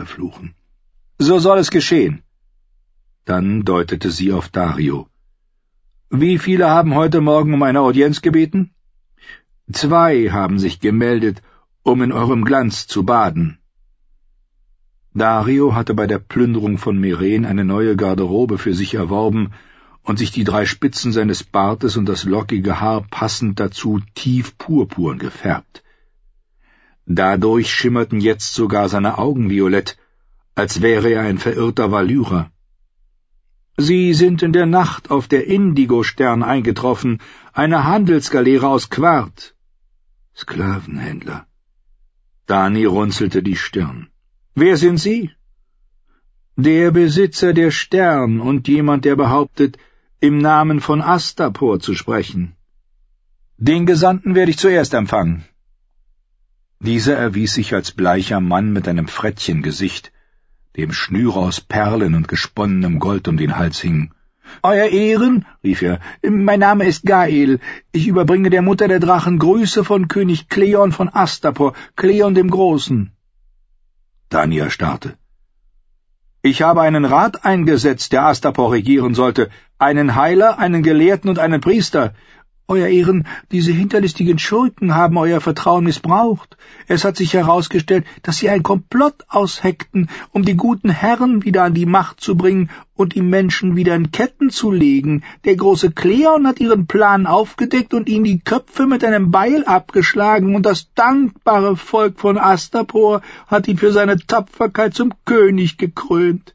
verfluchen. »So soll es geschehen.« Dann deutete sie auf Dario. »Wie viele haben heute Morgen um eine Audienz gebeten?« »2 haben sich gemeldet, um in eurem Glanz zu baden.« Dario hatte bei der Plünderung von Meren eine neue Garderobe für sich erworben und sich die 3 Spitzen seines Bartes und das lockige Haar passend dazu tief purpurn gefärbt. Dadurch schimmerten jetzt sogar seine Augen violett, als wäre er ein verirrter Valyrer. »Sie sind in der Nacht auf der Indigo-Stern eingetroffen, eine Handelsgaleere aus Quart.« »Sklavenhändler.« Dani runzelte die Stirn. »Wer sind Sie?« »Der Besitzer der Stern und jemand, der behauptet, im Namen von Astapor zu sprechen.« »Den Gesandten werde ich zuerst empfangen.« Dieser erwies sich als bleicher Mann mit einem Frettchengesicht, dem Schnüre aus Perlen und gesponnenem Gold um den Hals hingen. »Euer Ehren«, rief er, »mein Name ist Gael. Ich überbringe der Mutter der Drachen Grüße von König Kleon von Astapor, Kleon dem Großen.« Dani erstarrte. »Ich habe einen Rat eingesetzt, der Astapor regieren sollte, einen Heiler, einen Gelehrten und einen Priester. Euer Ehren, diese hinterlistigen Schurken haben euer Vertrauen missbraucht. Es hat sich herausgestellt, dass sie ein Komplott ausheckten, um die guten Herren wieder an die Macht zu bringen und die Menschen wieder in Ketten zu legen. Der große Kleon hat ihren Plan aufgedeckt und ihnen die Köpfe mit einem Beil abgeschlagen, und das dankbare Volk von Astapor hat ihn für seine Tapferkeit zum König gekrönt.«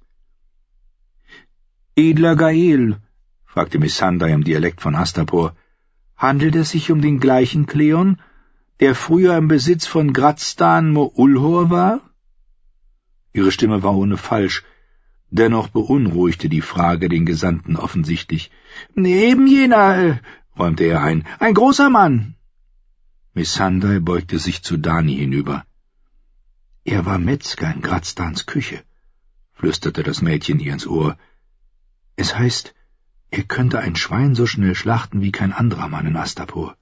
»Edler Gael«, fragte Missandei im Dialekt von Astapor, »handelt es sich um den gleichen Kleon, der früher im Besitz von Gradstan Mo-Ulhor war?« Ihre Stimme war ohne Falsch, dennoch beunruhigte die Frage den Gesandten offensichtlich. »Eben jener«, räumte er ein großer Mann.« Missandei beugte sich zu Dani hinüber. »Er war Metzger in Gradstans Küche«, flüsterte das Mädchen ihr ins Ohr. »Es heißt, er könnte ein Schwein so schnell schlachten wie kein anderer Mann in Astapor.«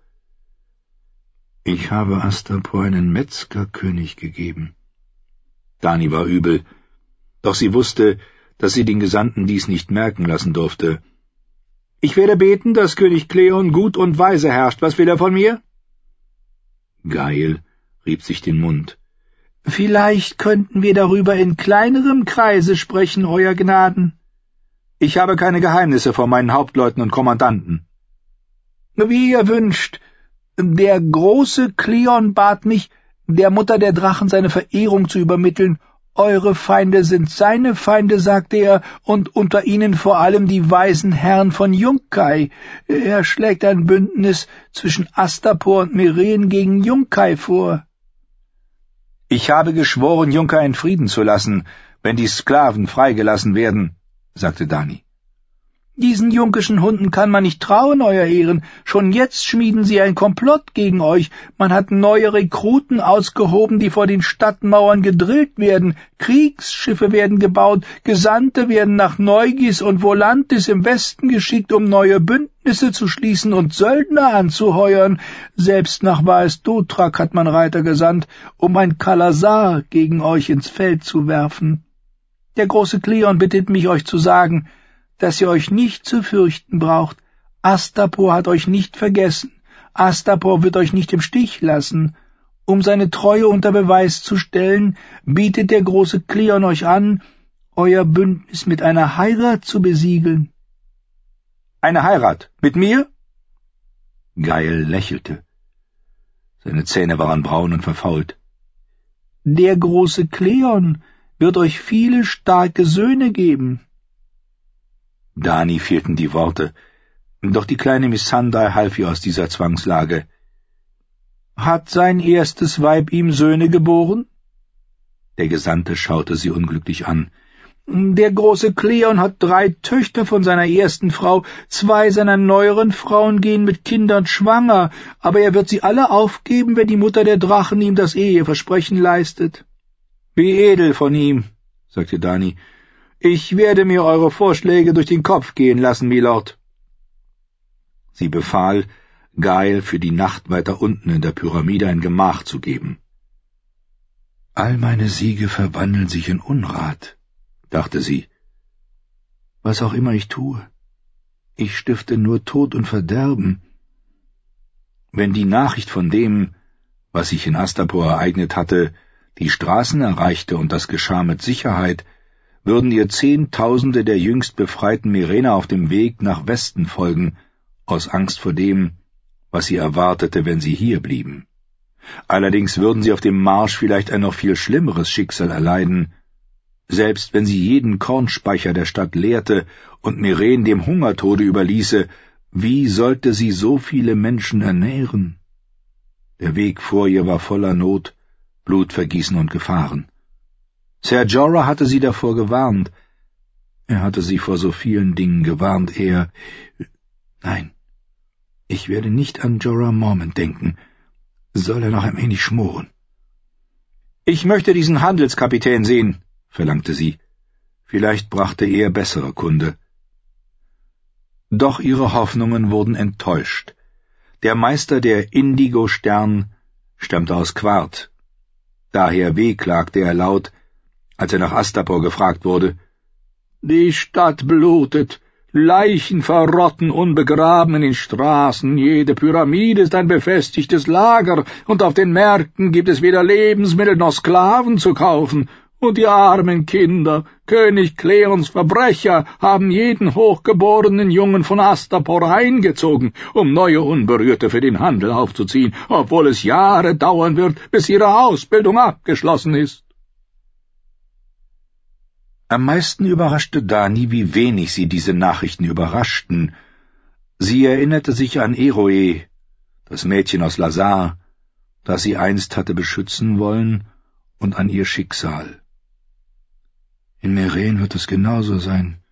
»Ich habe Astapor einen Metzgerkönig gegeben.« Dani war übel, doch sie wusste, dass sie den Gesandten dies nicht merken lassen durfte. »Ich werde beten, dass König Kleon gut und weise herrscht. Was will er von mir?« Gael rieb sich den Mund. »Vielleicht könnten wir darüber in kleinerem Kreise sprechen, Euer Gnaden.« »Ich habe keine Geheimnisse vor meinen Hauptleuten und Kommandanten.« »Wie ihr wünscht. Der große Kleon bat mich, der Mutter der Drachen seine Verehrung zu übermitteln. Eure Feinde sind seine Feinde, sagte er, und unter ihnen vor allem die weisen Herren von Yunkai. Er schlägt ein Bündnis zwischen Astapor und Meren gegen Yunkai vor.« »Ich habe geschworen, Yunkai in Frieden zu lassen, wenn die Sklaven freigelassen werden«, sagte Dani. »Diesen junkischen Hunden kann man nicht trauen, Euer Ehren. Schon jetzt schmieden sie ein Komplott gegen euch. Man hat neue Rekruten ausgehoben, die vor den Stadtmauern gedrillt werden. Kriegsschiffe werden gebaut, Gesandte werden nach Neugis und Volantis im Westen geschickt, um neue Bündnisse zu schließen und Söldner anzuheuern. Selbst nach Vaes-Dothrak hat man Reiter gesandt, um ein Kalasar gegen euch ins Feld zu werfen. Der große Kleon bittet mich, euch zu sagen, dass ihr euch nicht zu fürchten braucht. Astapor hat euch nicht vergessen. Astapor wird euch nicht im Stich lassen. Um seine Treue unter Beweis zu stellen, bietet der große Kleon euch an, euer Bündnis mit einer Heirat zu besiegeln.« »Eine Heirat? Mit mir?« Gael lächelte. Seine Zähne waren braun und verfault. »Der große Kleon wird euch viele starke Söhne geben.« Dani fehlten die Worte, doch die kleine Missandei half ihr aus dieser Zwangslage. »Hat sein erstes Weib ihm Söhne geboren?« Der Gesandte schaute sie unglücklich an. »Der große Kleon hat 3 Töchter von seiner ersten Frau, 2 seiner neueren Frauen gehen mit Kindern schwanger, aber er wird sie alle aufgeben, wenn die Mutter der Drachen ihm das Eheversprechen leistet.« »Wie edel von ihm«, sagte Dani. »Ich werde mir eure Vorschläge durch den Kopf gehen lassen, Milord.« Sie befahl, Gael für die Nacht weiter unten in der Pyramide ein Gemach zu geben. All meine Siege verwandeln sich in Unrat, dachte sie. Was auch immer ich tue, ich stifte nur Tod und Verderben. Wenn die Nachricht von dem, was sich in Astapor ereignet hatte, die Straßen erreichte, und das geschah mit Sicherheit, würden ihr Zehntausende der jüngst befreiten Mirener auf dem Weg nach Westen folgen, aus Angst vor dem, was sie erwartete, wenn sie hier blieben. Allerdings würden sie auf dem Marsch vielleicht ein noch viel schlimmeres Schicksal erleiden. Selbst wenn sie jeden Kornspeicher der Stadt leerte und Miren dem Hungertode überließe, wie sollte sie so viele Menschen ernähren? Der Weg vor ihr war voller Not, Blutvergießen und Gefahren. Ser Jorah hatte sie davor gewarnt. Er hatte sie vor so vielen Dingen gewarnt. Nein, ich werde nicht an Jorah Mormont denken. Soll er noch ein wenig schmoren? »Ich möchte diesen Handelskapitän sehen«, verlangte sie. Vielleicht brachte er bessere Kunde. Doch ihre Hoffnungen wurden enttäuscht. Der Meister der Indigo-Stern stammte aus Quart. Daher wehklagte er laut, als er nach Astapor gefragt wurde. »Die Stadt blutet, Leichen verrotten unbegraben in den Straßen, jede Pyramide ist ein befestigtes Lager, und auf den Märkten gibt es weder Lebensmittel noch Sklaven zu kaufen. Und die armen Kinder, König Cleons Verbrecher, haben jeden hochgeborenen Jungen von Astapor eingezogen, um neue Unberührte für den Handel aufzuziehen, obwohl es Jahre dauern wird, bis ihre Ausbildung abgeschlossen ist.« Am meisten überraschte Dani, wie wenig sie diese Nachrichten überraschten. Sie erinnerte sich an Eroe, das Mädchen aus Lazar, das sie einst hatte beschützen wollen, und an ihr Schicksal. »In Meren wird es genauso sein«,